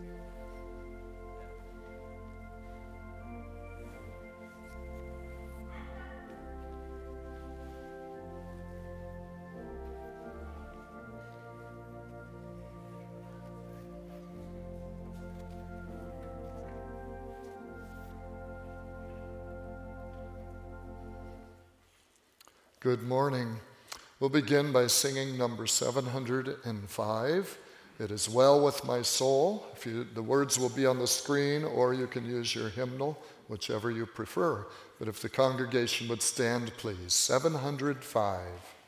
Good morning. We'll begin by singing number 705. It is well with my soul. The words will be on the screen, or you can use your hymnal, whichever you prefer. But if the congregation would stand, please. 705.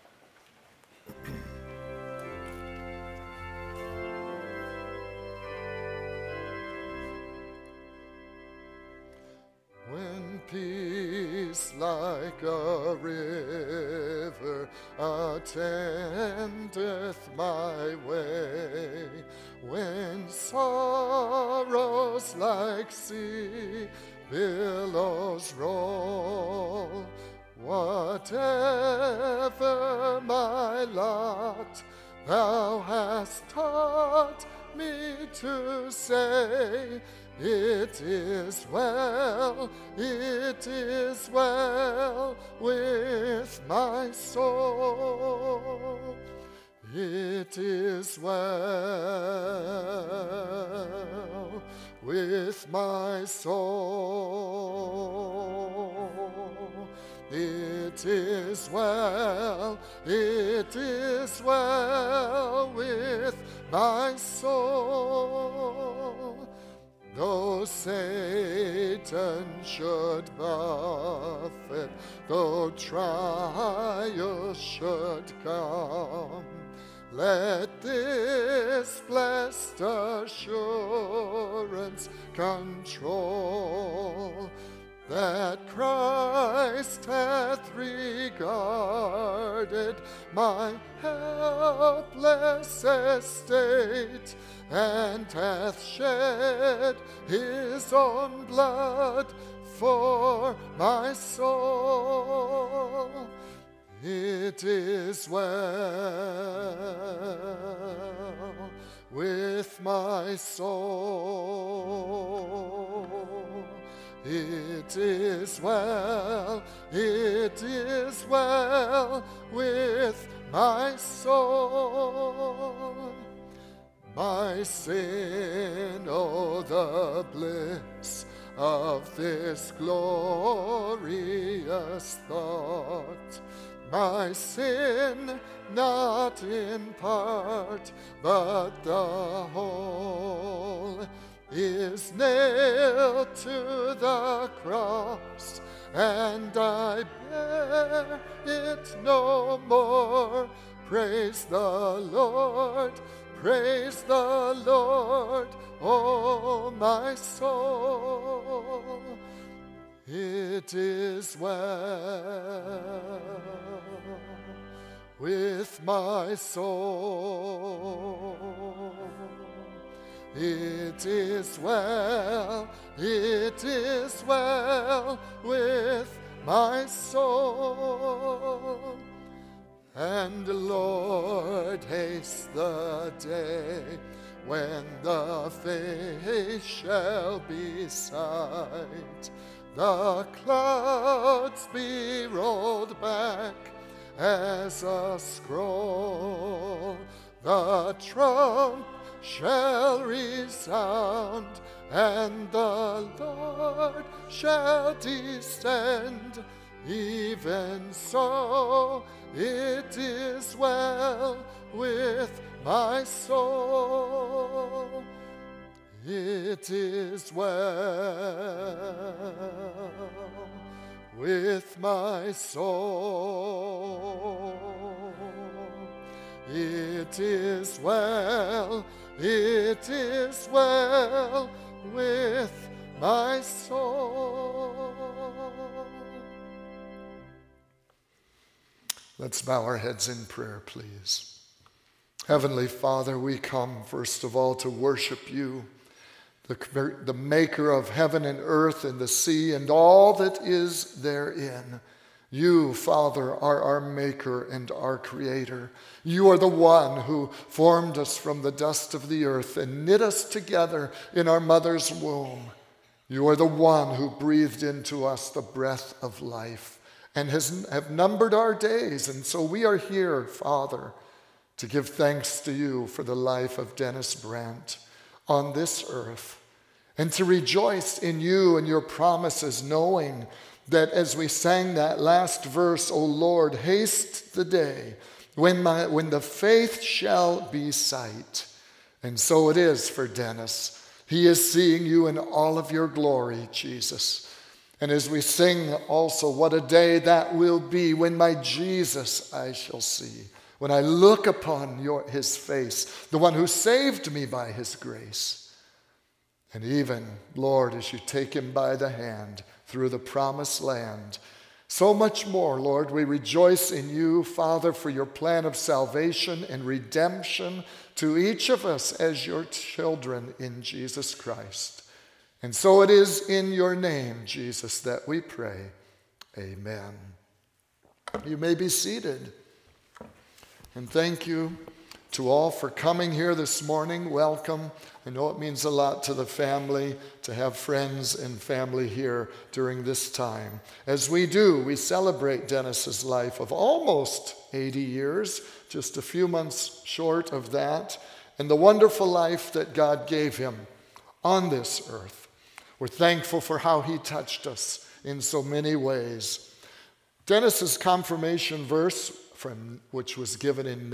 When peace like a river attendeth my way, when sorrows like sea billows roll, whatever my lot, thou hast taught me to say, it is well with my soul. It is well with my soul. It is well with my soul. Though Satan should buffet, though trials should come, let this blessed assurance control, that Christ hath regarded my helpless estate, and hath shed his own blood for my soul. It is well with my soul. It is well with my soul. My sin, oh, the bliss of this glorious thought. My sin, not in part, but the whole, is nailed to the cross, and I bear it no more. Praise the Lord. Praise the Lord, oh my soul. It is well with my soul. It is well with my soul. And Lord, haste the day when the face shall be sight, the clouds be rolled back as a scroll, the trump shall resound, and the Lord shall descend. Even so, it is well with my soul. It is well with my soul. It is well with my soul. Let's bow our heads in prayer, please. Heavenly Father, we come first of all to worship you, the maker of heaven and earth and the sea and all that is therein. You, Father, are our maker and our creator. You are the one who formed us from the dust of the earth and knit us together in our mother's womb. You are the one who breathed into us the breath of life and have numbered our days. And so we are here, Father, to give thanks to you for the life of Dennis Brandt on this earth, and to rejoice in you and your promises, knowing that as we sang that last verse, O Lord, haste the day when the faith shall be sight. And so it is for Dennis. He is seeing you in all of your glory, Jesus. And as we sing also, what a day that will be when my Jesus I shall see, when I look upon his face, the one who saved me by his grace. And even, Lord, as you take him by the hand through the promised land, so much more, Lord, we rejoice in you, Father, for your plan of salvation and redemption to each of us as your children in Jesus Christ. And so it is in your name, Jesus, that we pray. Amen. You may be seated. And thank you to all for coming here this morning. Welcome. I know it means a lot to the family to have friends and family here during this time. As we do, we celebrate Dennis's life of almost 80 years, just a few months short of that, and the wonderful life that God gave him on this earth. We're thankful for how he touched us in so many ways. Dennis's confirmation verse, which was given in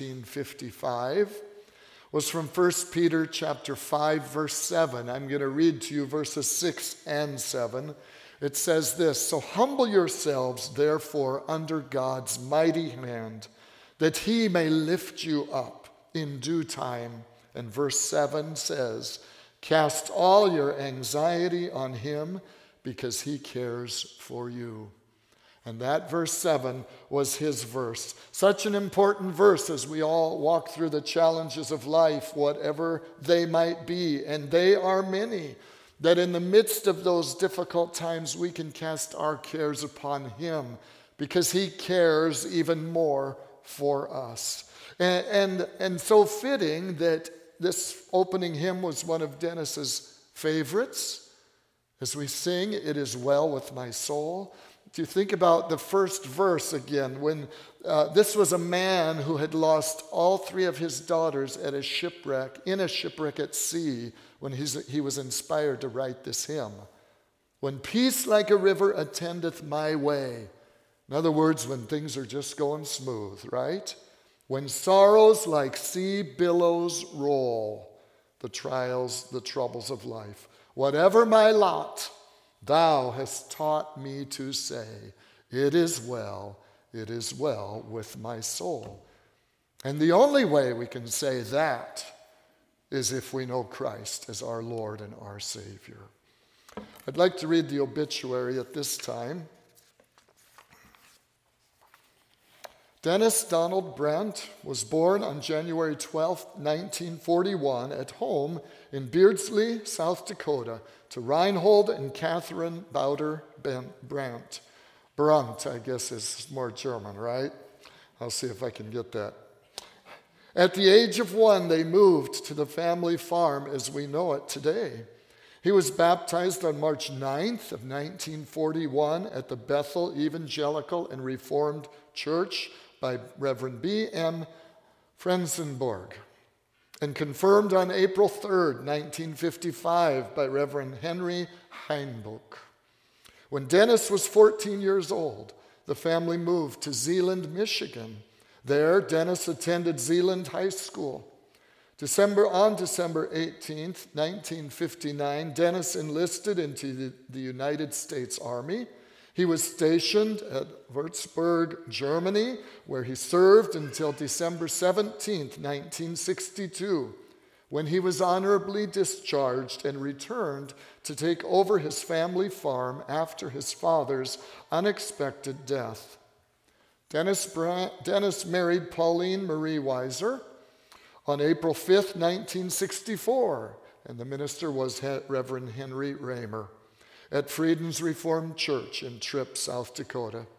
1955, was from 1 Peter chapter 5, verse 7. I'm going to read to you verses 6 and 7. It says this, "So humble yourselves, therefore, under God's mighty hand, that he may lift you up in due time." And verse 7 says, "Cast all your anxiety on him, because he cares for you." And that verse 7 was his verse. Such an important verse as we all walk through the challenges of life, whatever they might be, and they are many, that in the midst of those difficult times we can cast our cares upon him, because he cares even more for us. And so fitting that this opening hymn was one of Dennis's favorites. As we sing, "It is well with my soul." Do you think about the first verse again, when this was a man who had lost all three of his daughters in a shipwreck at sea, when he was inspired to write this hymn. "When peace like a river attendeth my way." In other words, when things are just going smooth, right? "When sorrows like sea billows roll," the trials, the troubles of life. "Whatever my lot, thou hast taught me to say, it is well with my soul." And the only way we can say that is if we know Christ as our Lord and our Savior. I'd like to read the obituary at this time. Dennis Donald Brandt was born on January 12, 1941, at home in Beardsley, South Dakota, to Reinhold and Catherine Bauder Brandt. Brandt, I guess, is more German, right? I'll see if I can get that. At the age of 1, they moved to the family farm as we know it today. He was baptized on March 9th of 1941 at the Bethel Evangelical and Reformed Church by Reverend B.M. Frenzenborg, and confirmed on April 3rd, 1955 by Reverend Henry Heinbuch. When Dennis was 14 years old, the family moved to Zeeland, Michigan. There, Dennis attended Zeeland High School. On December 18th, 1959, Dennis enlisted into the United States Army. He was stationed at Würzburg, Germany, where he served until December 17th, 1962, when he was honorably discharged and returned to take over his family farm after his father's unexpected death. Dennis married Pauline Marie Weiser on April 5th, 1964, and the minister was Reverend Henry Raymer at Frieden's Reformed Church in Tripp, South Dakota.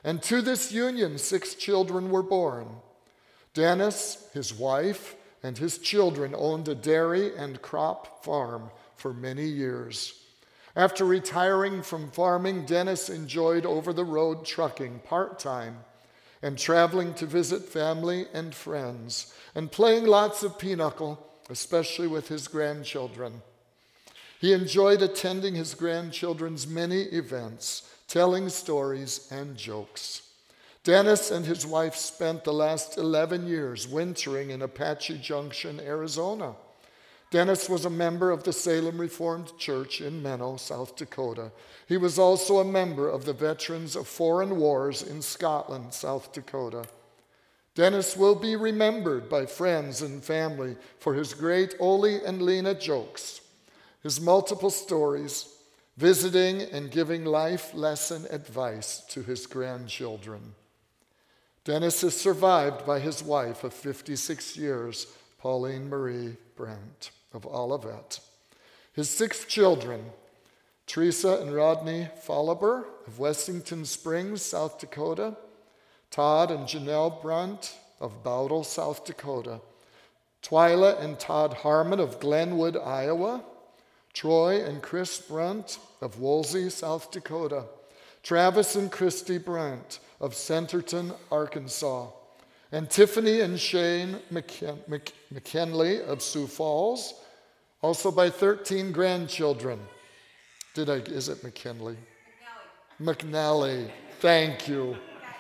And to this union, 6 children were born. Dennis, his wife, and his children owned a dairy and crop farm for many years. After retiring from farming, Dennis enjoyed over-the-road trucking part-time and traveling to visit family and friends and playing lots of pinochle, especially with his grandchildren. He enjoyed attending his grandchildren's many events, telling stories and jokes. Dennis and his wife spent the last 11 years wintering in Apache Junction, Arizona. Dennis was a member of the Salem Reformed Church in Menno, South Dakota. He was also a member of the Veterans of Foreign Wars in Scotland, South Dakota. Dennis will be remembered by friends and family for his great Ole and Lena jokes, his multiple stories, visiting and giving life lesson advice to his grandchildren. Dennis is survived by his wife of 56 years, Pauline Marie Brandt of Olivet. His 6 children, Teresa and Rodney Fallaber of Wessington Springs, South Dakota, Todd and Janelle Brandt of Bowdle, South Dakota, Twyla and Todd Harmon of Glenwood, Iowa, Troy and Chris Brandt of Woolsey, South Dakota, Travis and Christy Brandt of Centerton, Arkansas, and Tiffany and Shane McKinley of Sioux Falls, also by 13 grandchildren. Is it McKinley? McNally. Thank you.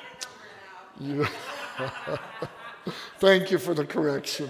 Thank you for the correction.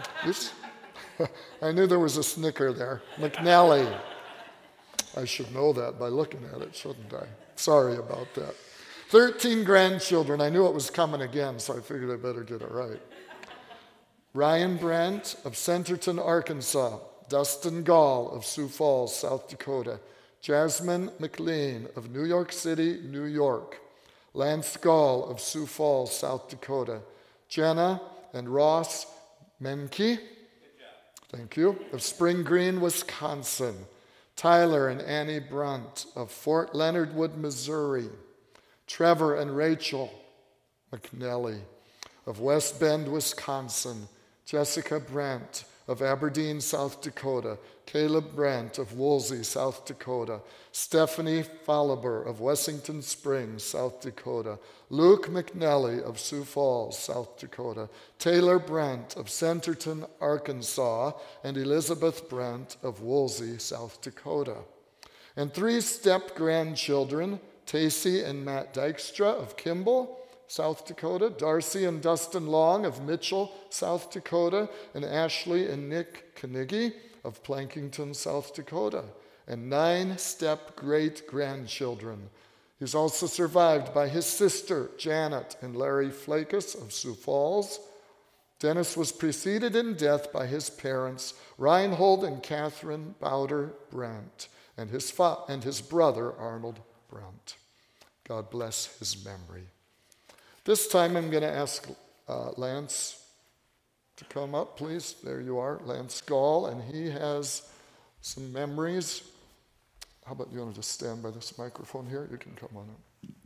I knew there was a snicker there. McNally. I should know that by looking at it, shouldn't I? Sorry about that. 13 grandchildren. I knew it was coming again, so I figured I better get it right. Ryan Brandt of Centerton, Arkansas. Dustin Gall of Sioux Falls, South Dakota. Jasmine McLean of New York City, New York. Lance Gall of Sioux Falls, South Dakota. Jenna and Ross Menke, thank you, of Spring Green, Wisconsin. Tyler and Annie Brunt of Fort Leonard Wood, Missouri. Trevor and Rachel McNelly of West Bend, Wisconsin. Jessica Brandt of Aberdeen, South Dakota. Caleb Brandt of Woolsey, South Dakota. Stephanie Fallaber of Wessington Springs, South Dakota. Luke McNelly of Sioux Falls, South Dakota. Taylor Brandt of Centerton, Arkansas. And Elizabeth Brandt of Woolsey, South Dakota. And 3 step-grandchildren, Tacey and Matt Dykstra of Kimball, South Dakota. Darcy and Dustin Long of Mitchell, South Dakota. And Ashley and Nick Knigge of Plankington, South Dakota. And 9 step-great-grandchildren. He's also survived by his sister, Janet and Larry Flakus of Sioux Falls. Dennis was preceded in death by his parents, Reinhold and Catherine Bowder Brandt, and his brother, Arnold Brandt. God bless his memory. This time I'm going to ask Lance to come up, please. There you are, Lance Gall, and he has some memories. How about you want to just stand by this microphone here? You can come on up.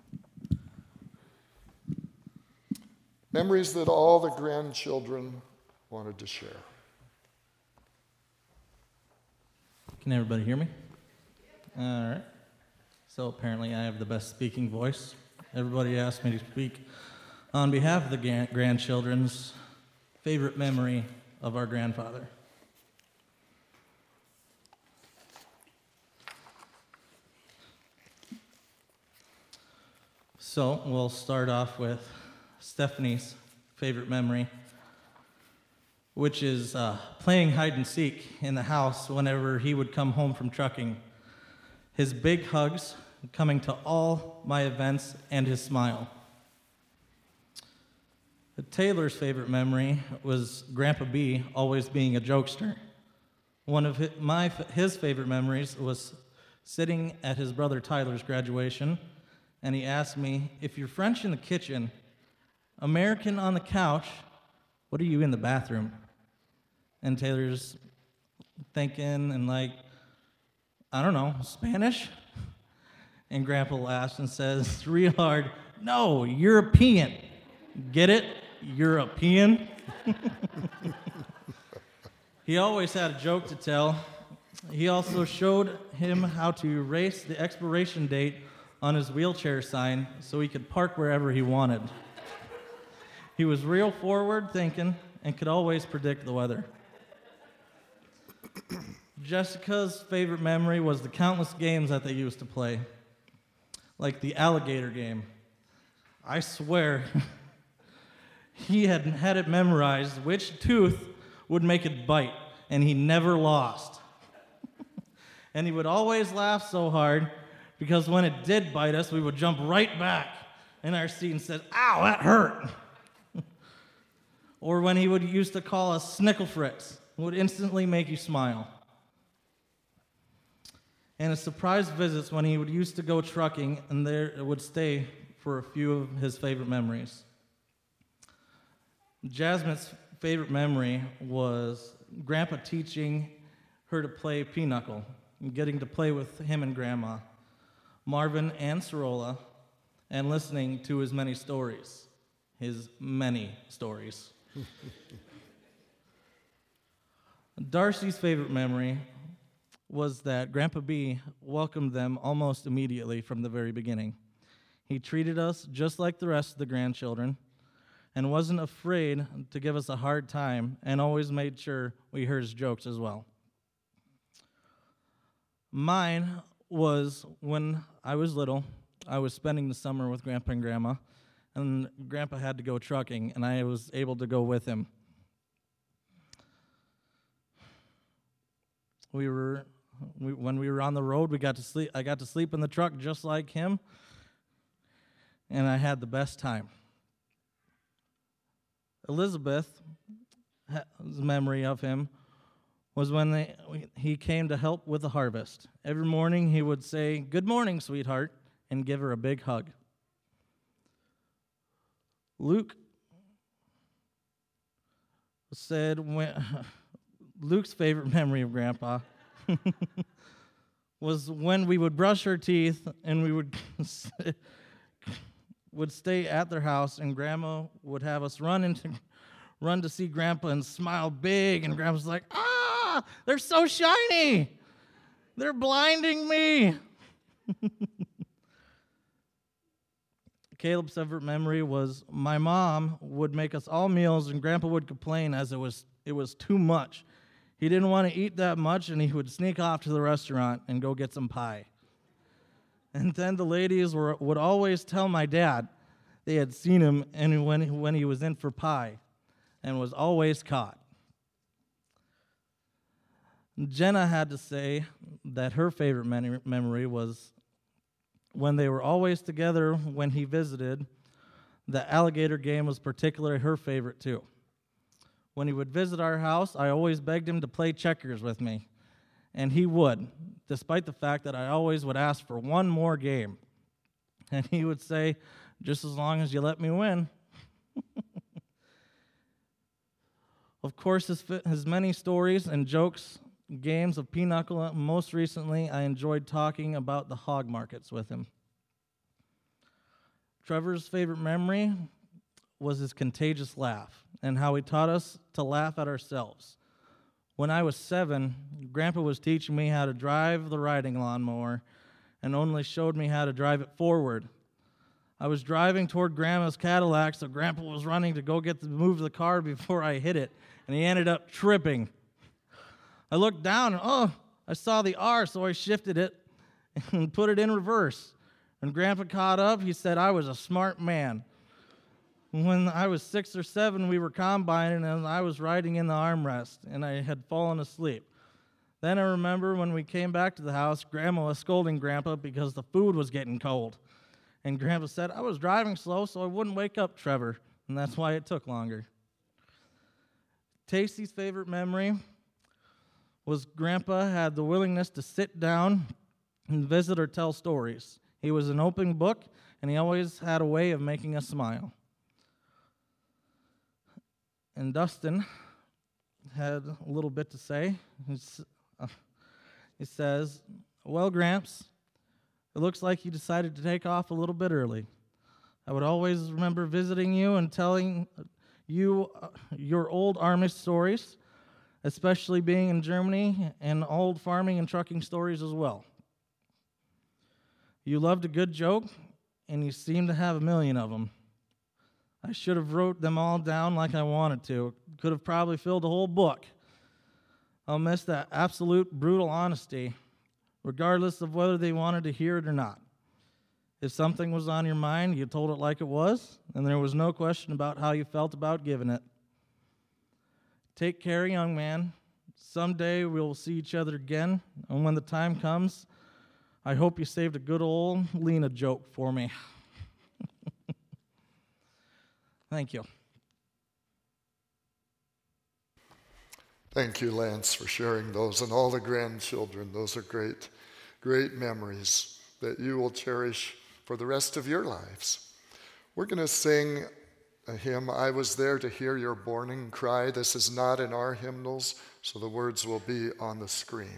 Memories that all the grandchildren wanted to share. Can everybody hear me? All right. So apparently I have the best speaking voice. Everybody asked me to speak on behalf of the grandchildren's favorite memory of our grandfather. So we'll start off with Stephanie's favorite memory, which is playing hide and seek in the house whenever he would come home from trucking. His big hugs, coming to all my events, and his smile. Taylor's favorite memory was Grandpa B always being a jokester. One of his favorite memories was sitting at his brother Tyler's graduation, and he asked me, if you're French in the kitchen, American on the couch, what are you in the bathroom? And Taylor's thinking and I don't know, Spanish? And Grandpa laughs and says real hard, "No, European. Get it? European?" He always had a joke to tell. He also showed him how to erase the expiration date on his wheelchair sign so he could park wherever he wanted. He was real forward thinking and could always predict the weather. Jessica's favorite memory was the countless games that they used to play, like the alligator game. I swear, he had it memorized which tooth would make it bite, and he never lost. And he would always laugh so hard because when it did bite us, we would jump right back in our seat and said, "Ow, that hurt." Or when he would used to call us Snickle Fritz, it would instantly make you smile. And his surprise visits when he would used to go trucking, and there would stay for a few of his favorite memories. Jasmine's favorite memory was Grandpa teaching her to play pinochle, and getting to play with him and Grandma, Marvin and Sorolla, and listening to his many stories. His many stories. Darcy's favorite memory was that Grandpa B welcomed them almost immediately from the very beginning. He treated us just like the rest of the grandchildren and wasn't afraid to give us a hard time and always made sure we heard his jokes as well. Mine was when I was little, I was spending the summer with Grandpa and Grandma, and Grandpa had to go trucking, and I was able to go with him. When we were on the road, we got to sleep. I got to sleep in the truck just like him, and I had the best time. Elizabeth's memory of him was when he came to help with the harvest. Every morning he would say, "Good morning, sweetheart," and give her a big hug. Luke said Luke's favorite memory of Grandpa was when we would brush our teeth and we would stay at their house, and Grandma would have us run to see Grandpa and smile big, and Grandpa's like, "Ah, they're so shiny. They're blinding me." Caleb's favorite memory was my mom would make us all meals, and Grandpa would complain as it was too much. He didn't want to eat that much, and he would sneak off to the restaurant and go get some pie. And then the ladies would always tell my dad they had seen him and when he was in for pie and was always caught. Jenna had to say that her favorite memory was when they were always together when he visited. The alligator game was particularly her favorite too. When he would visit our house, I always begged him to play checkers with me, and he would, despite the fact that I always would ask for one more game. And he would say, "Just as long as you let me win." Of course, his many stories and jokes, games of pinochle. Most recently, I enjoyed talking about the hog markets with him. Trevor's favorite memory was his contagious laugh and how he taught us to laugh at ourselves. When I was 7, Grandpa was teaching me how to drive the riding lawnmower and only showed me how to drive it forward. I was driving toward Grandma's Cadillac, so Grandpa was running to go move the car before I hit it, and he ended up tripping. I looked down, and I saw the R, so I shifted it and put it in reverse. When Grandpa caught up, he said I was a smart man. When I was 6 or 7, we were combining, and I was riding in the armrest, and I had fallen asleep. Then I remember when we came back to the house, Grandma was scolding Grandpa because the food was getting cold. And Grandpa said, I was driving slow so I wouldn't wake up Trevor, and that's why it took longer. Tasty's favorite memory was Grandpa had the willingness to sit down and visit or tell stories. He was an open book, and he always had a way of making us smile. And Dustin had a little bit to say. He says, well, Gramps, It looks like you decided to take off a little bit early. I would always remember visiting you and telling you your old Amish stories, especially being in Germany, and old farming and trucking stories as well. You loved a good joke, and you seem to have a million of them. I should have wrote them all down like I wanted to. Could have probably filled a whole book. I'll miss that absolute brutal honesty, regardless of whether they wanted to hear it or not. If something was on your mind, you told it like it was, and there was no question about how you felt about giving it. Take care, young man. Someday we'll see each other again, and when the time comes, I hope you saved a good old Lena joke for me. Thank you. Thank you, Lance, for sharing those, and all the grandchildren. Those are great, great memories that you will cherish for the rest of your lives. We're going to sing a hymn, I Was There to Hear Your Mourning Cry. This is not in our hymnals, so the words will be on the screen.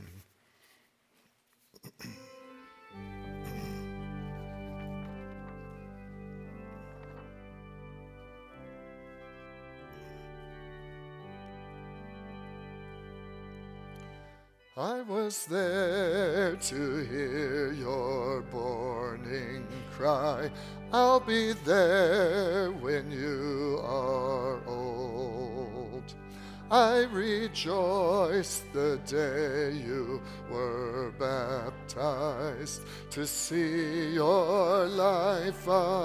I was there to hear your mourning cry. I'll be there when you are old. I rejoiced the day you were baptized to see your life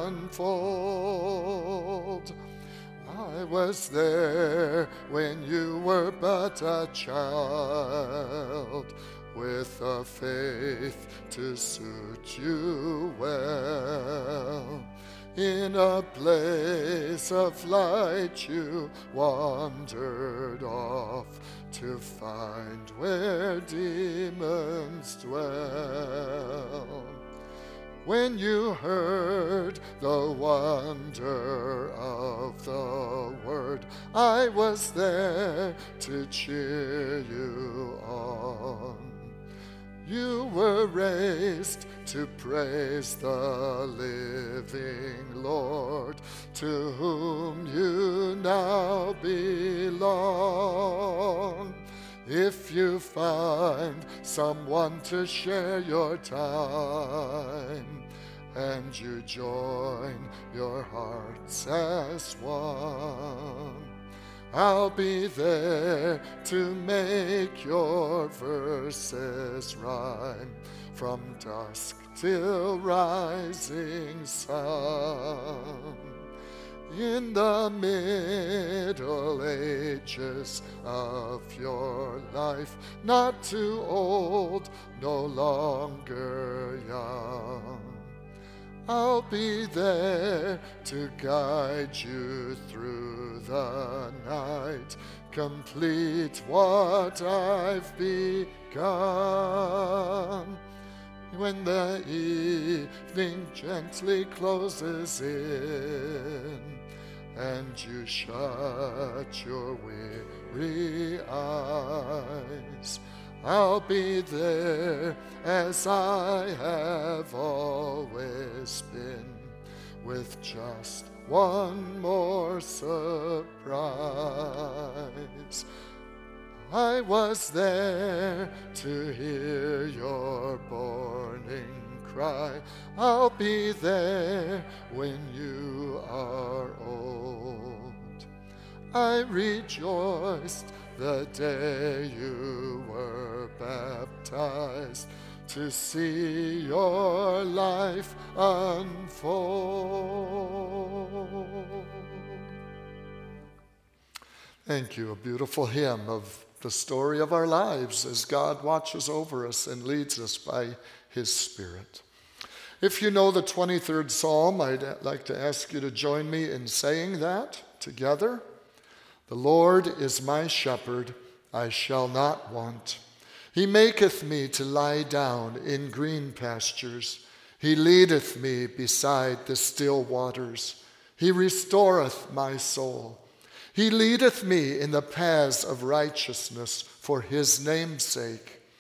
unfold. I was there when you were but a child, with a faith to suit you well. In a place of light you wandered off to find where demons dwell. When you heard the wonder of the word, I was there to cheer you on. You were raised to praise the living Lord, to whom you now belong. If you find someone to share your time, and you join your hearts as one, I'll be there to make your verses rhyme from dusk till rising sun. In the Middle Ages of your life, not too old, no longer young, I'll be there to guide you through the night, complete what I've begun. When the evening gently closes in, and you shut your weary eyes, I'll be there as I have always been, with just one more surprise. I was there to hear your mourning cry. I'll be there when you are old. I rejoiced the day you were baptized to see your life unfold. Thank you. A beautiful hymn of the story of our lives as God watches over us and leads us by His Spirit. If you know the 23rd Psalm, I'd like to ask you to join me in saying that together. The Lord is my shepherd, I shall not want. He maketh me to lie down in green pastures. He leadeth me beside the still waters. He restoreth my soul. He leadeth me in the paths of righteousness for his name's sake.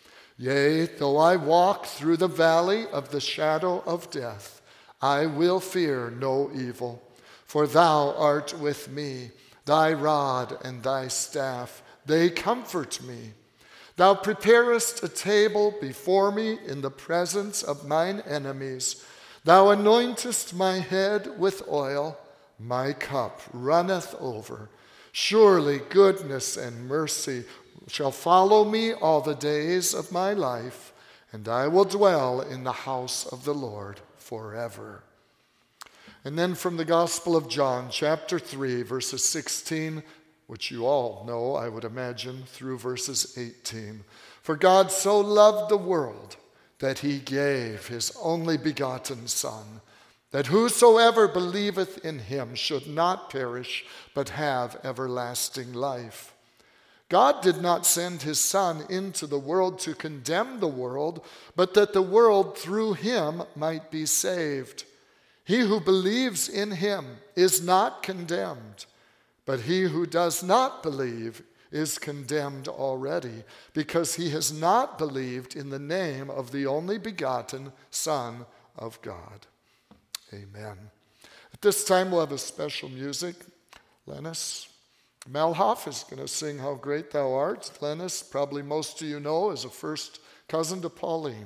Yea, though I walk through the valley of the shadow of death, I will fear no evil, for thou art with me. Thy rod and thy staff, they comfort me. Thou preparest a table before me in the presence of mine enemies. Thou anointest my head with oil. My cup runneth over. Surely goodness and mercy shall follow me all the days of my life, and I will dwell in the house of the Lord forever. And then from the Gospel of John, chapter 3, verses 16, which you all know, I would imagine, through verses 18. For God so loved the world that he gave his only begotten Son, that whosoever believeth in him should not perish, but have everlasting life. God did not send his Son into the world to condemn the world, but that the world through him might be saved. He who believes in him is not condemned, but he who does not believe is condemned already, because he has not believed in the name of the only begotten Son of God. Amen. At this time, we'll have a special music. Lennis Melhoff is going to sing How Great Thou Art. Lennis, probably most of you know, is a first cousin to Pauline.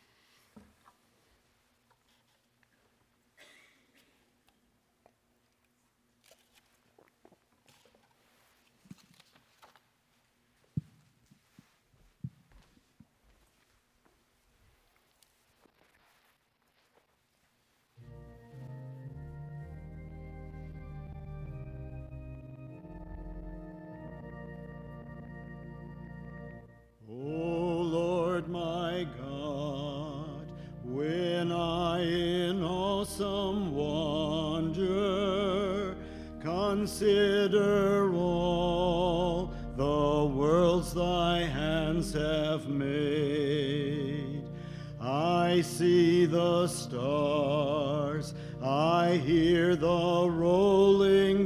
My God, when I in awesome wonder consider all the worlds thy hands have made, I see the stars, I hear the rolling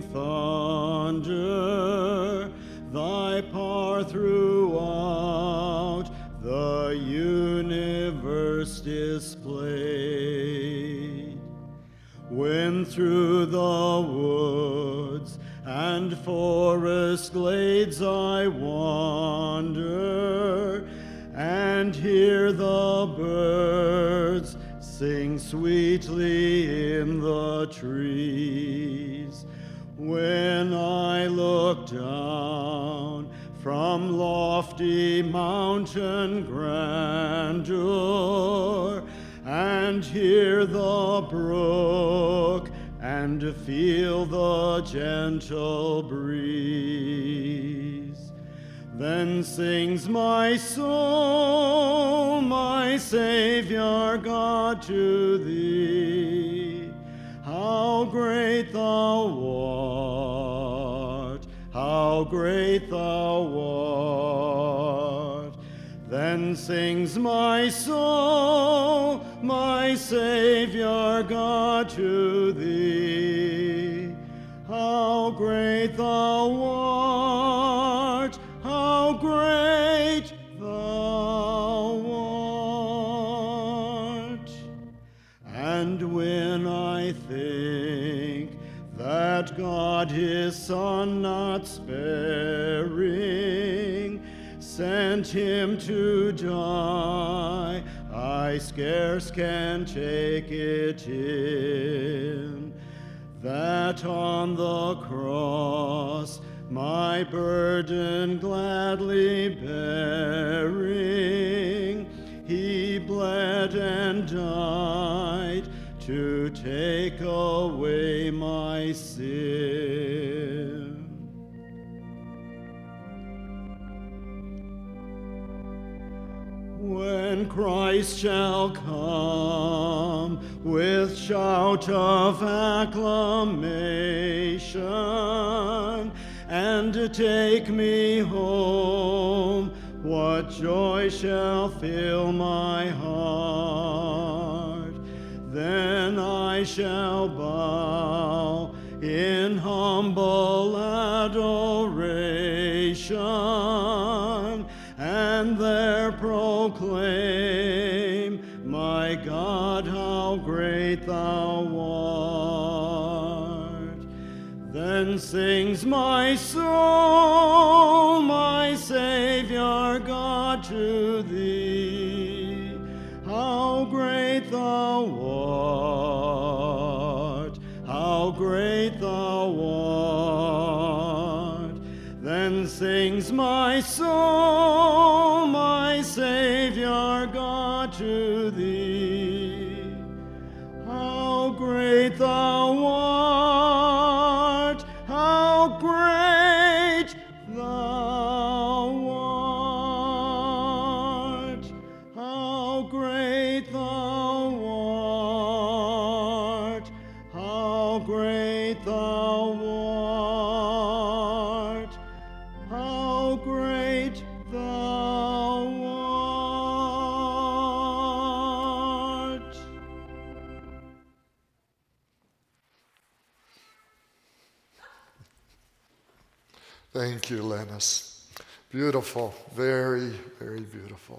thunder, thy power throughout the universe displayed. When through the woods and forest glades I wander and hear the birds sing sweetly in the trees, when I look down from lofty mountain grandeur and hear the brook and feel the gentle breeze, then sings my soul, my Savior God, to thee. How great thou art, how great thou art. Then sings my soul, my Savior God, to thee. How great thou art, how great thou art. And when I think that God his Son not sparing sent him to die, I scarce can take it in, that on the cross my burden gladly bearing, he bled and died to take away my sin. When Christ shall come with shout of acclamation and take me home, what joy shall fill my heart? Then I shall bow in humble adoration and there proclaim my God, how great thou art. Then sings my soul, my Savior God, to thee. How great thou art, how great thou art. Then sings my soul, my Savior God, to thee. How great thou art, how great thou art, how great thou art, how great thou art, how great thou art. Thank you, Lennis. Beautiful, very, very beautiful.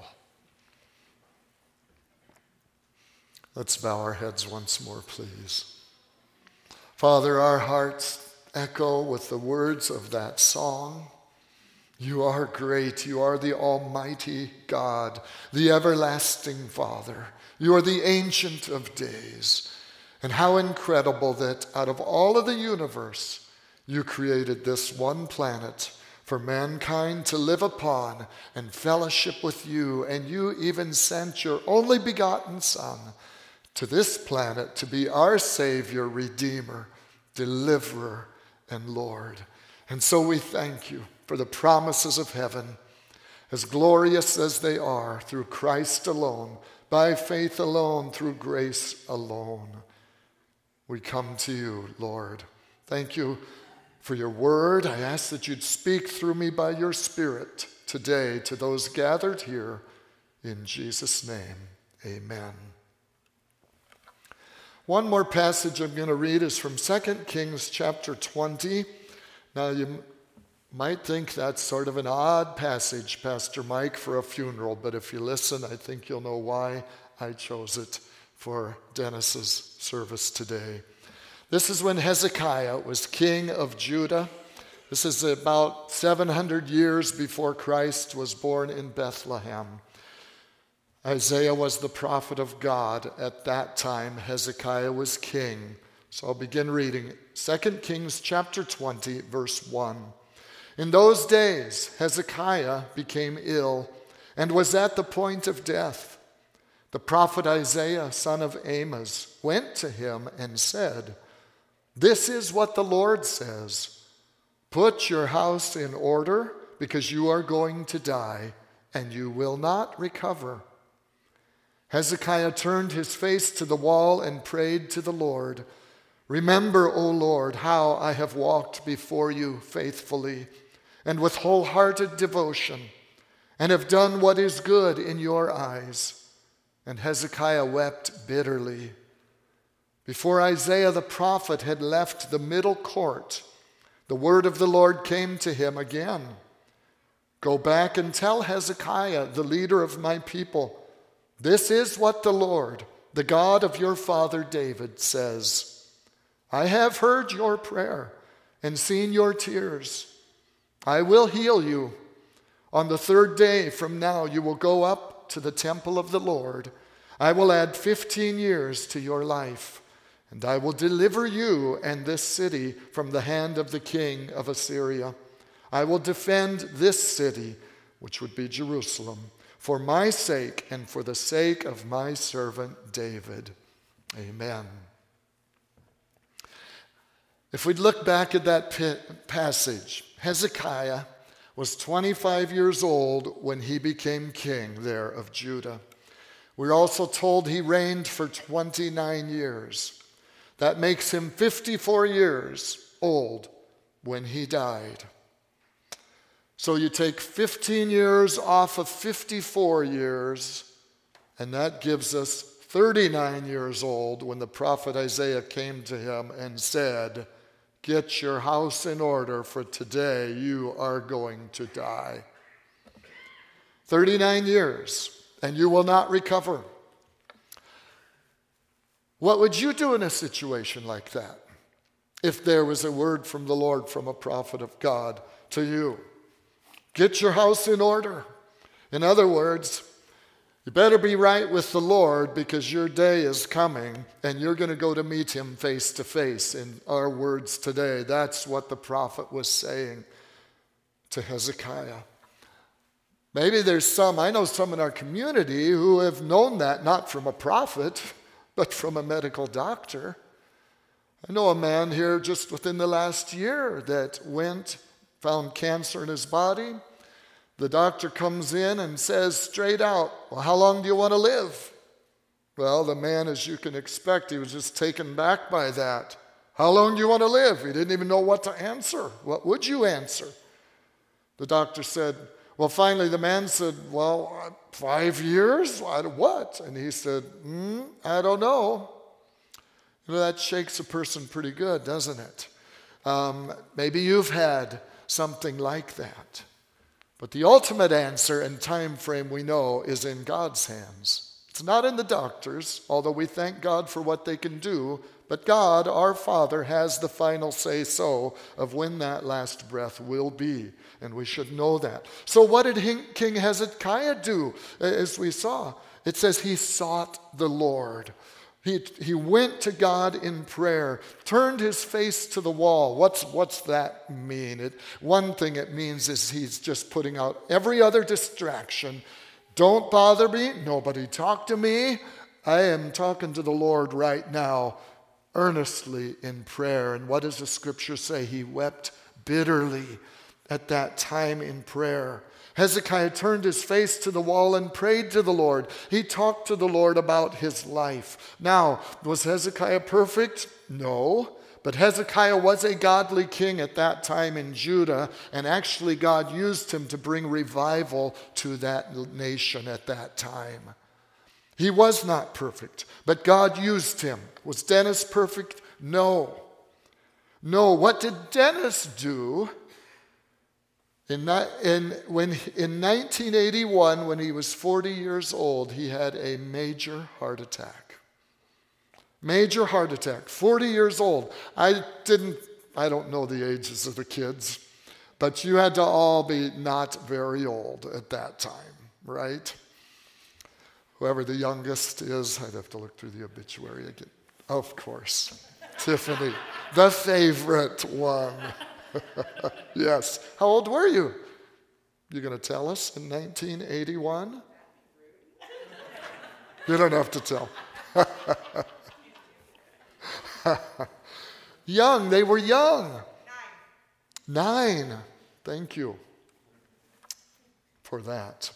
Let's bow our heads once more, please. Father, our hearts echo with the words of that song. You are great. You are the Almighty God, the everlasting Father. You are the Ancient of Days. And how incredible that out of all of the universe, you created this one planet for mankind to live upon and fellowship with you. And you even sent your only begotten Son to this planet to be our Savior, Redeemer, Deliverer, and Lord. And so we thank you for the promises of heaven, as glorious as they are, through Christ alone, by faith alone, through grace alone. We come to you, Lord. Thank you for your word. I ask that you'd speak through me by your Spirit today to those gathered here. In Jesus' name, amen. One more passage I'm going to read is from 2 Kings chapter 20. Now you might think that's sort of an odd passage, Pastor Mike, for a funeral, but if you listen, I think you'll know why I chose it for Dennis's service today. This is when Hezekiah was king of Judah. This is about 700 years before Christ was born in Bethlehem. Isaiah was the prophet of God at that time. Hezekiah was king. So I'll begin reading 2 Kings chapter 20, verse 1. In those days, Hezekiah became ill and was at the point of death. The prophet Isaiah, son of Amos, went to him and said, "This is what the Lord says. Put your house in order, because you are going to die, and you will not recover." Hezekiah turned his face to the wall and prayed to the Lord, "Remember, O Lord, how I have walked before you faithfully and with wholehearted devotion, and have done what is good in your eyes." And Hezekiah wept bitterly. Before Isaiah the prophet had left the middle court, the word of the Lord came to him again. "Go back and tell Hezekiah, the leader of my people, this is what the Lord, the God of your father David, says. I have heard your prayer and seen your tears. I will heal you. On the third day from now you will go up to the temple of the Lord. I will add 15 years to your life, and I will deliver you and this city from the hand of the king of Assyria. I will defend this city," which would be Jerusalem, "for my sake and for the sake of my servant David." Amen. If we'd look back at that passage, Hezekiah was 25 years old when he became king there of Judah. We're also told he reigned for 29 years. That makes him 54 years old when he died. So you take 15 years off of 54 years, and that gives us 39 years old when the prophet Isaiah came to him and said, "Get your house in order, for today you are going to die." 39 years, and you will not recover. What would you do in a situation like that if there was a word from the Lord from a prophet of God to you? Get your house in order. In other words, you better be right with the Lord because your day is coming and you're going to go to meet him face to face. In our words today, that's what the prophet was saying to Hezekiah. Maybe I know some in our community who have known that not from a prophet, but from a medical doctor. I know a man here just within the last year that found cancer in his body. The doctor comes in and says straight out, well, how long do you want to live? Well, the man, as you can expect, he was just taken back by that. How long do you want to live? He didn't even know what to answer. What would you answer? The doctor said, well, finally the man said, well, 5 years? What? And he said, I don't know. That shakes a person pretty good, doesn't it? Maybe you've had something like that. But the ultimate answer and time frame we know is in God's hands. It's not in the doctors, although we thank God for what they can do, but God, our Father, has the final say-so of when that last breath will be, and we should know that. So what did King Hezekiah do? As we saw, it says he sought the Lord. He went to God in prayer, turned his face to the wall. What's that mean? One thing it means is he's just putting out every other distraction. Don't bother me. Nobody talk to me. I am talking to the Lord right now, earnestly in prayer. And what does the scripture say? He wept bitterly at that time in prayer. Hezekiah turned his face to the wall and prayed to the Lord. He talked to the Lord about his life. Now, was Hezekiah perfect? No. But Hezekiah was a godly king at that time in Judah, and actually God used him to bring revival to that nation at that time. He was not perfect, but God used him. Was Dennis perfect? No. No. What did Dennis do? In 1981, when he was 40 years old, he had a major heart attack. Major heart attack, 40 years old. I don't know the ages of the kids, but you had to all be not very old at that time, right? Whoever the youngest is, I'd have to look through the obituary again. Of course, Tiffany, the favorite one. Yes. How old were you? You going to tell us in 1981? You don't have to tell. Young. They were young. 9. Thank you for that.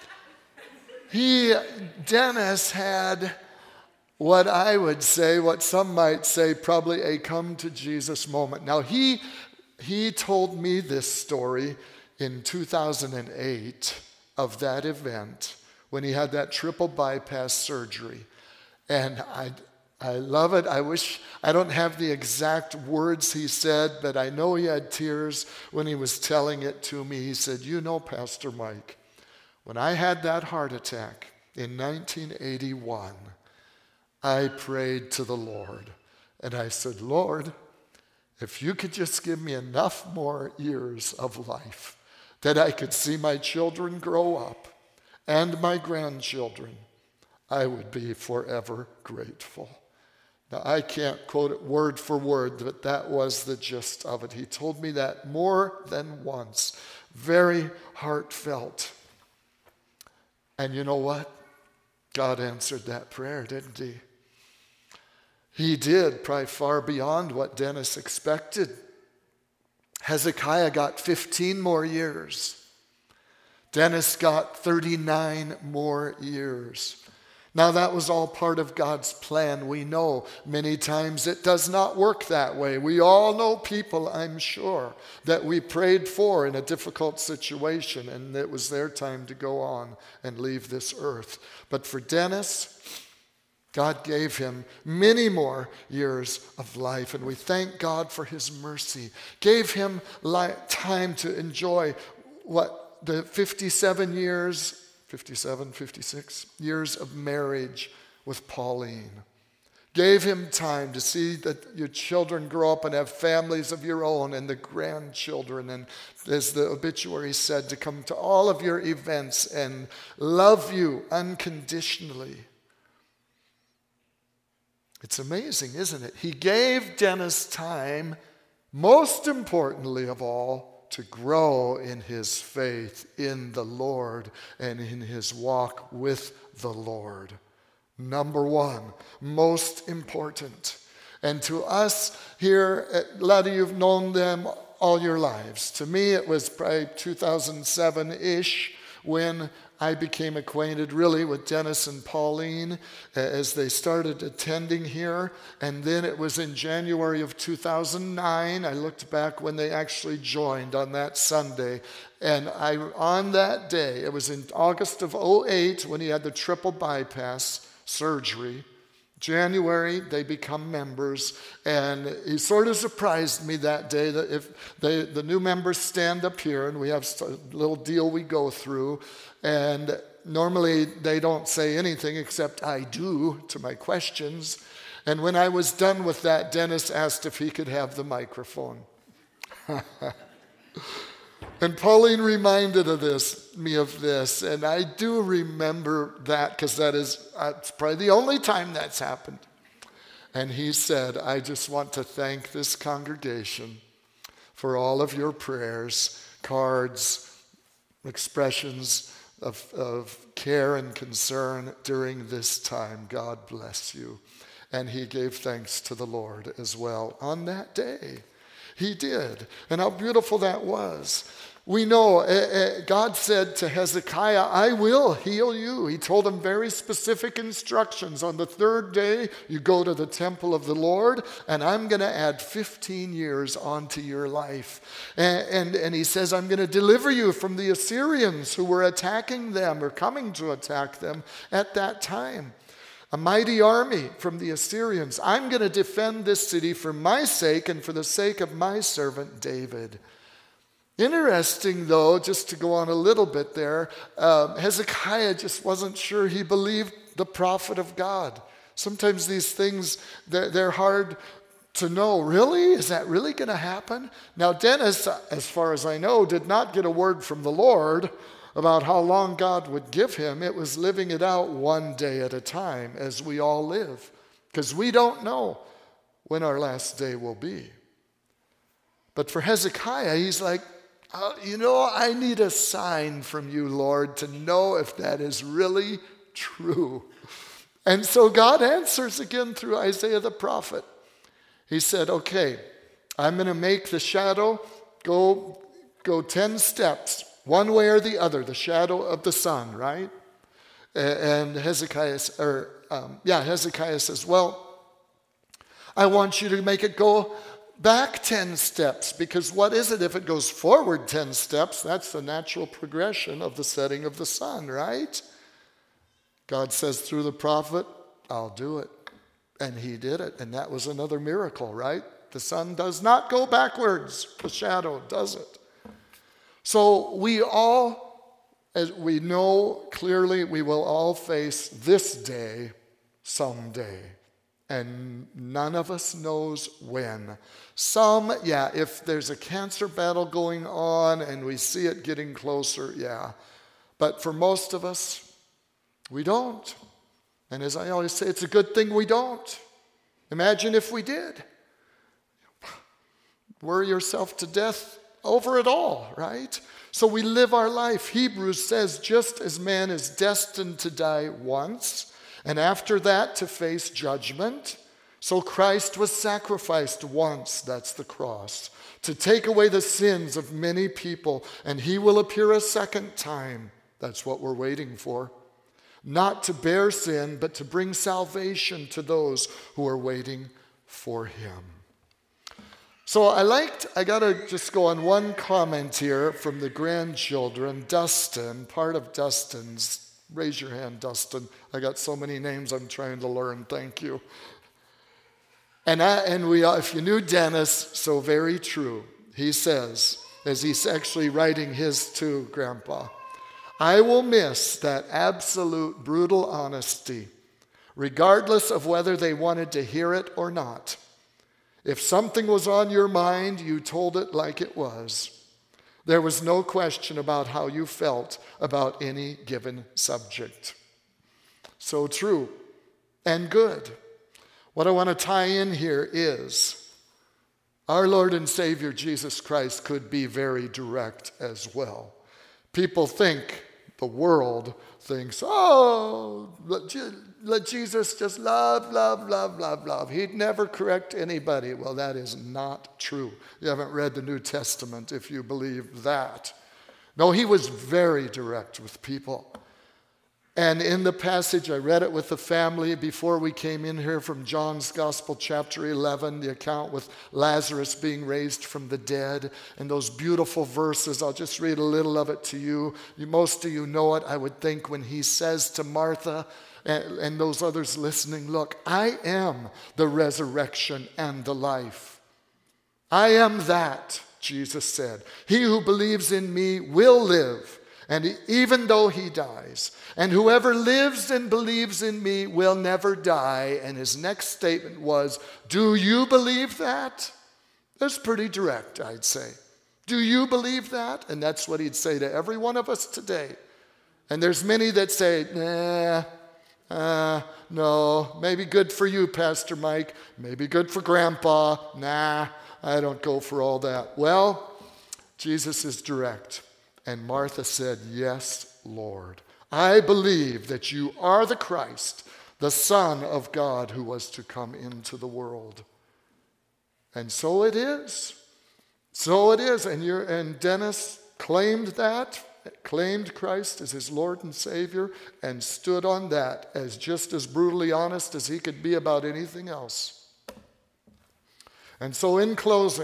Dennis had what I would say, what some might say, probably a come to Jesus moment. Now, he told me this story in 2008 of that event when he had that triple bypass surgery. And I love it. I don't have the exact words he said, but I know he had tears when he was telling it to me. He said, you know, Pastor Mike, when I had that heart attack in 1981, I prayed to the Lord. And I said, Lord, if you could just give me enough more years of life that I could see my children grow up and my grandchildren, I would be forever grateful. Now, I can't quote it word for word, but that was the gist of it. He told me that more than once. Very heartfelt. And you know what? God answered that prayer, didn't he? He did, probably far beyond what Dennis expected. Hezekiah got 15 more years. Dennis got 39 more years. Now, that was all part of God's plan. We know many times it does not work that way. We all know people, I'm sure, that we prayed for in a difficult situation, and it was their time to go on and leave this earth. But for Dennis, God gave him many more years of life, and we thank God for his mercy. Gave him time to enjoy the 56 years of marriage with Pauline. Gave him time to see that your children grow up and have families of your own and the grandchildren. And as the obituary said, to come to all of your events and love you unconditionally. It's amazing, isn't it? He gave Dennis time, most importantly of all, to grow in his faith in the Lord and in his walk with the Lord. Number one, most important. And to us here, a lot of you have known them all your lives. To me, it was probably 2007-ish when I became acquainted really with Dennis and Pauline as they started attending here. And then it was in January of 2009, I looked back when they actually joined on that Sunday. And on that day, it was in August of 2008 when he had the triple bypass surgery. January, they become members, and he sort of surprised me that day that if the new members stand up here, and we have a little deal we go through, and normally they don't say anything except I do to my questions. And when I was done with that, Dennis asked if he could have the microphone. And Pauline reminded me of this, and I do remember that because it's probably the only time that's happened. And he said, I just want to thank this congregation for all of your prayers, cards, expressions of care and concern during this time. God bless you. And he gave thanks to the Lord as well on that day. He did. And how beautiful that was. We know God said to Hezekiah, I will heal you. He told him very specific instructions. On the third day, you go to the temple of the Lord, and I'm going to add 15 years onto your life. And he says, I'm going to deliver you from the Assyrians who were attacking them or coming to attack them at that time. A mighty army from the Assyrians. I'm going to defend this city for my sake and for the sake of my servant David. Interesting, though, just to go on a little bit there, Hezekiah just wasn't sure he believed the prophet of God. Sometimes these things, they're hard to know. Really? Is that really going to happen? Now, Dennis, as far as I know, did not get a word from the Lord about how long God would give him. It was living it out one day at a time, as we all live, because we don't know when our last day will be. But for Hezekiah, he's like, I need a sign from you, Lord, to know if that is really true. And so God answers again through Isaiah the prophet. He said, okay, I'm going to make the shadow go 10 steps, one way or the other, the shadow of the sun, right? And Hezekiah says, well, I want you to make it go back 10 steps, because what is it if it goes forward 10 steps? That's the natural progression of the setting of the sun, right? God says through the prophet, I'll do it. And he did it, and that was another miracle, right? The sun does not go backwards, the shadow does it. So we all, as we know clearly, we will all face this day someday. And none of us knows when. Some, if there's a cancer battle going on and we see it getting closer, But for most of us, we don't. And as I always say, it's a good thing we don't. Imagine if we did. Worry yourself to death over it all, right? So we live our life. Hebrews says, just as man is destined to die once, and after that to face judgment, so Christ was sacrificed once, that's the cross, to take away the sins of many people, and he will appear a second time. That's what we're waiting for. Not to bear sin, but to bring salvation to those who are waiting for him. So I got to just go on one comment here from the grandchildren. Dustin, part of Dustin's. Raise your hand, Dustin. I got so many names I'm trying to learn. Thank you. And we, if you knew Dennis, so very true. He says, as he's actually writing his to Grandpa, I will miss that absolute brutal honesty regardless of whether they wanted to hear it or not. If something was on your mind, you told it like it was. There was no question about how you felt about any given subject. So true and good. What I want to tie in here is our Lord and Savior Jesus Christ could be very direct as well. People think, the world thinks, oh, let Jesus just love, love, love, love, love. He'd never correct anybody. Well, that is not true. You haven't read the New Testament if you believe that. No, he was very direct with people. And in the passage, I read it with the family before we came in here from John's Gospel, chapter 11, the account with Lazarus being raised from the dead, and those beautiful verses. I'll just read a little of it to you. Most of you know it, I would think, when he says to Martha and those others listening, look, I am the resurrection and the life. I am that, Jesus said. He who believes in me will live, and even though he dies. And whoever lives and believes in me will never die. And his next statement was, do you believe that? That's pretty direct, I'd say. Do you believe that? And that's what he'd say to every one of us today. And there's many that say, no, maybe good for you, Pastor Mike. Maybe good for Grandpa. Nah, I don't go for all that. Well, Jesus is direct. And Martha said, yes, Lord. I believe that you are the Christ, the Son of God who was to come into the world. And so it is. So it is. And Dennis claimed that, claimed Christ as his Lord and Savior, and stood on that as just as brutally honest as he could be about anything else. And so in closing,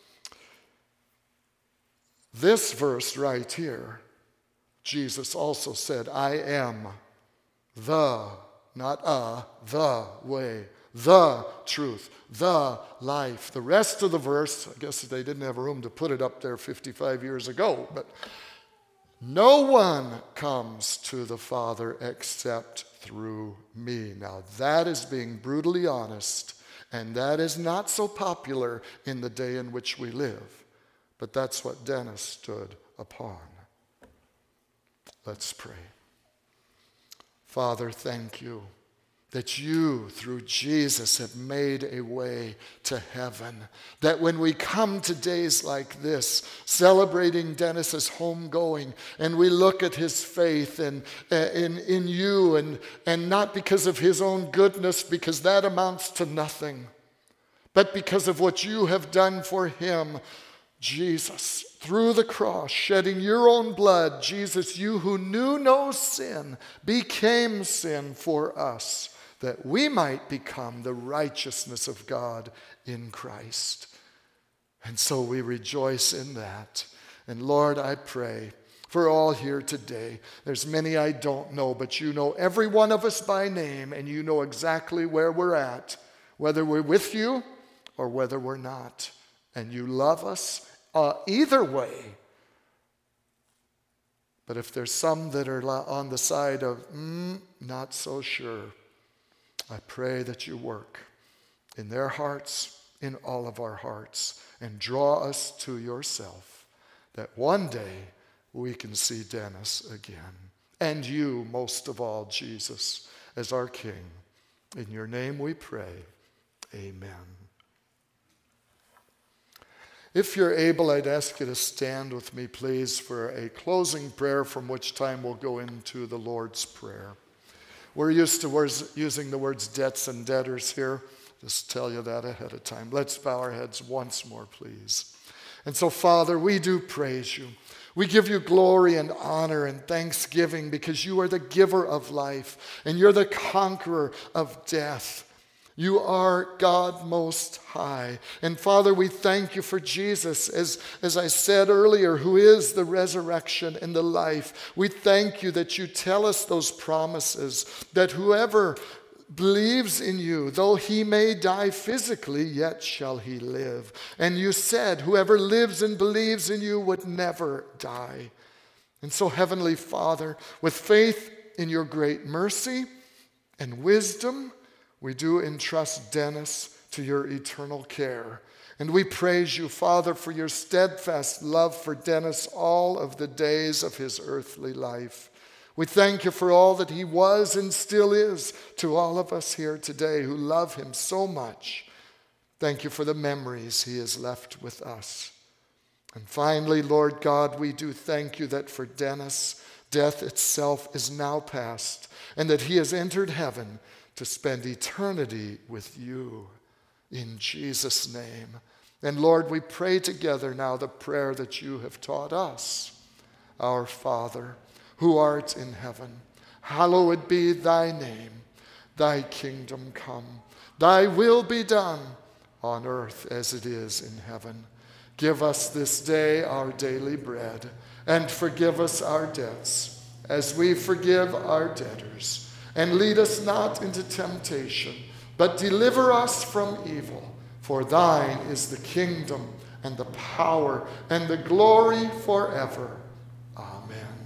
this verse right here, Jesus also said, I am the, not the way, the truth, the life. The rest of the verse, I guess they didn't have room to put it up there 55 years ago, but no one comes to the Father except through me. Now that is being brutally honest, and that is not so popular in the day in which we live. But that's what Dennis stood upon. Let's pray. Father, thank you that you, through Jesus, have made a way to heaven. That when we come to days like this, celebrating Dennis's homegoing, and we look at his faith in you, and not because of his own goodness, because that amounts to nothing, but because of what you have done for him, Jesus, through the cross, shedding your own blood, Jesus, you who knew no sin, became sin for us, that we might become the righteousness of God in Christ. And so we rejoice in that. And Lord, I pray for all here today. There's many I don't know, but you know every one of us by name, and you know exactly where we're at, whether we're with you or whether we're not. And you love us either way. But if there's some that are on the side of, not so sure, I pray that you work in their hearts, in all of our hearts, and draw us to yourself, that one day we can see Dennis again. And you, most of all, Jesus, as our King. In your name we pray. Amen. If you're able, I'd ask you to stand with me, please, for a closing prayer, from which time we'll go into the Lord's Prayer. We're used to using the words debts and debtors here. Just tell you that ahead of time. Let's bow our heads once more, please. And so, Father, we do praise you. We give you glory and honor and thanksgiving because you are the giver of life and you're the conqueror of death. You are God Most High. And Father, we thank you for Jesus, as I said earlier, who is the resurrection and the life. We thank you that you tell us those promises, that whoever believes in you, though he may die physically, yet shall he live. And you said, whoever lives and believes in you would never die. And so, Heavenly Father, with faith in your great mercy and wisdom, we do entrust Dennis to your eternal care. And we praise you, Father, for your steadfast love for Dennis all of the days of his earthly life. We thank you for all that he was and still is to all of us here today who love him so much. Thank you for the memories he has left with us. And finally, Lord God, we do thank you that for Dennis, death itself is now past, and that he has entered heaven to spend eternity with you. In Jesus' name. And Lord, we pray together now the prayer that you have taught us. Our Father, who art in heaven, hallowed be thy name. Thy kingdom come. Thy will be done on earth as it is in heaven. Give us this day our daily bread, and forgive us our debts, as we forgive our debtors. And lead us not into temptation, but deliver us from evil. For thine is the kingdom and the power and the glory forever. Amen.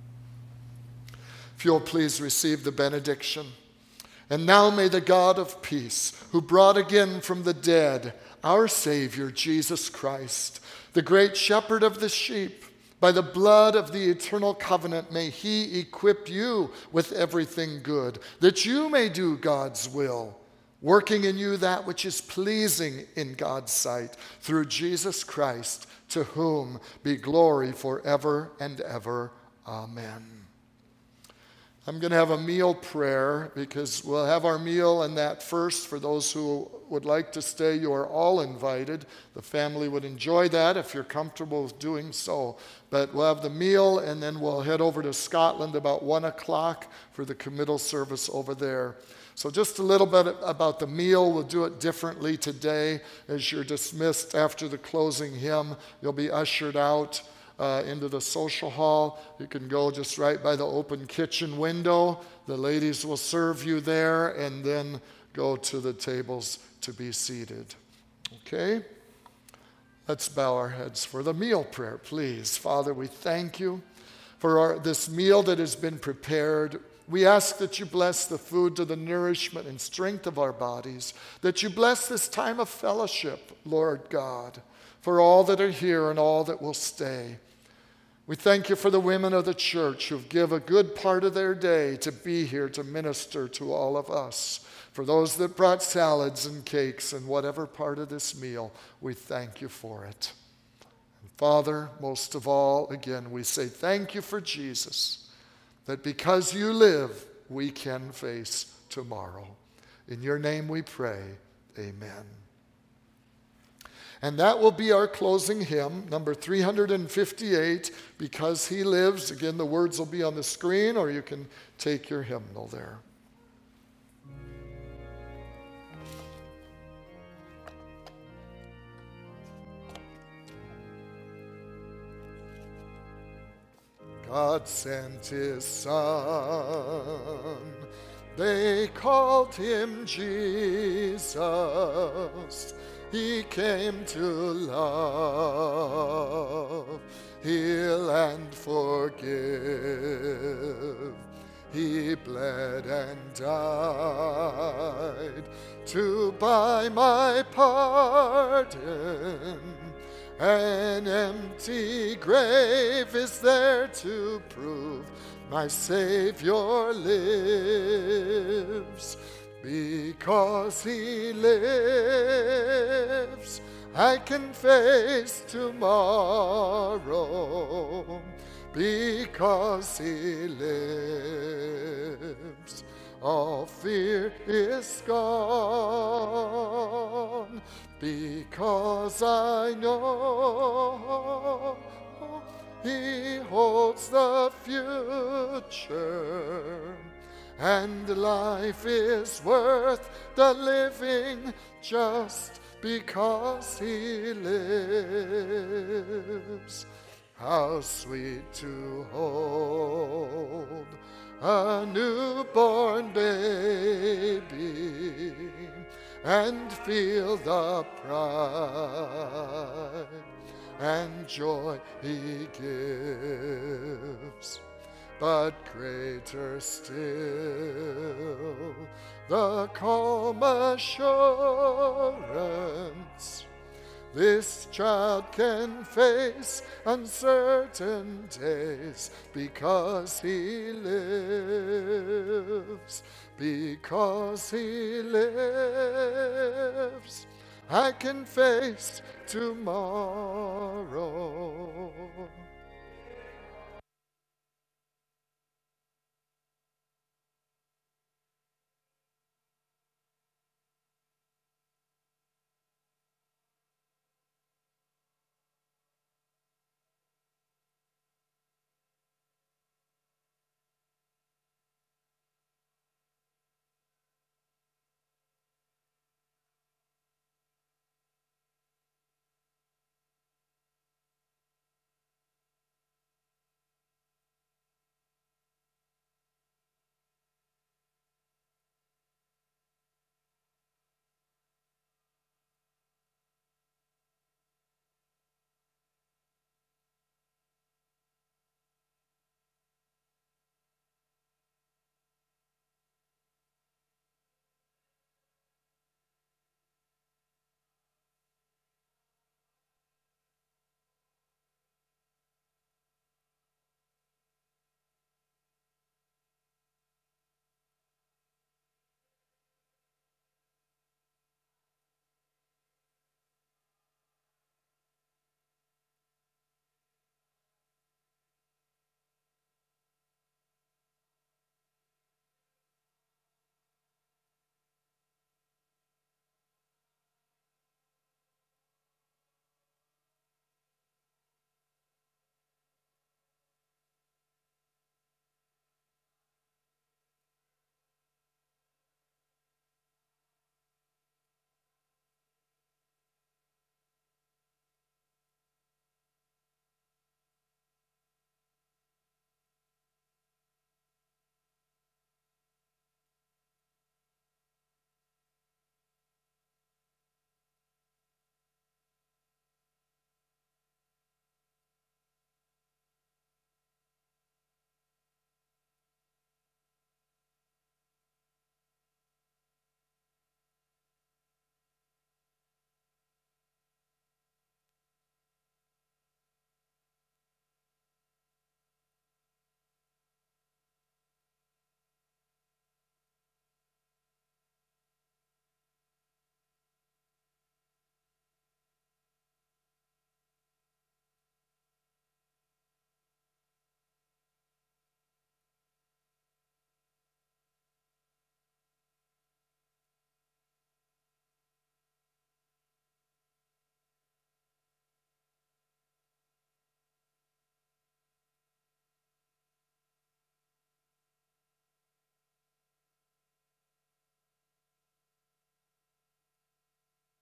If you'll please receive the benediction. And now may the God of peace, who brought again from the dead our Savior, Jesus Christ, the great shepherd of the sheep, by the blood of the eternal covenant, may he equip you with everything good, that you may do God's will, working in you that which is pleasing in God's sight, through Jesus Christ, to whom be glory forever and ever. Amen. I'm going to have a meal prayer, because we'll have our meal and that first. For those who would like to stay, you are all invited. The family would enjoy that if you're comfortable with doing so. But we'll have the meal, and then we'll head over to Scotland about 1 o'clock for the committal service over there. So just a little bit about the meal. We'll do it differently today. As you're dismissed after the closing hymn, you'll be ushered out into the social hall. You can go just right by the open kitchen window. The ladies will serve you there, and then go to the tables to be seated. Okay? Let's bow our heads for the meal prayer, please. Father, we thank you for this meal that has been prepared. We ask that you bless the food to the nourishment and strength of our bodies, that you bless this time of fellowship, Lord God, for all that are here and all that will stay. We thank you for the women of the church who've given a good part of their day to be here to minister to all of us. For those that brought salads and cakes and whatever part of this meal, we thank you for it. And Father, most of all, again, we say thank you for Jesus, that because you live, we can face tomorrow. In your name we pray, amen. And that will be our closing hymn, number 358, Because He Lives. Again, the words will be on the screen, or you can take your hymnal there. God sent his Son, they called him Jesus. He came to love, heal and forgive. He bled and died to buy my pardon. An empty grave is there to prove my Savior lives. Because He lives, I can face tomorrow. Because He lives, all fear is gone. Because I know He holds the future, and life is worth the living just because He lives. How sweet to hold a newborn baby and feel the pride and joy He gives. but greater still, the calm assurance this child can face uncertain days because he lives, because he lives. I can face tomorrow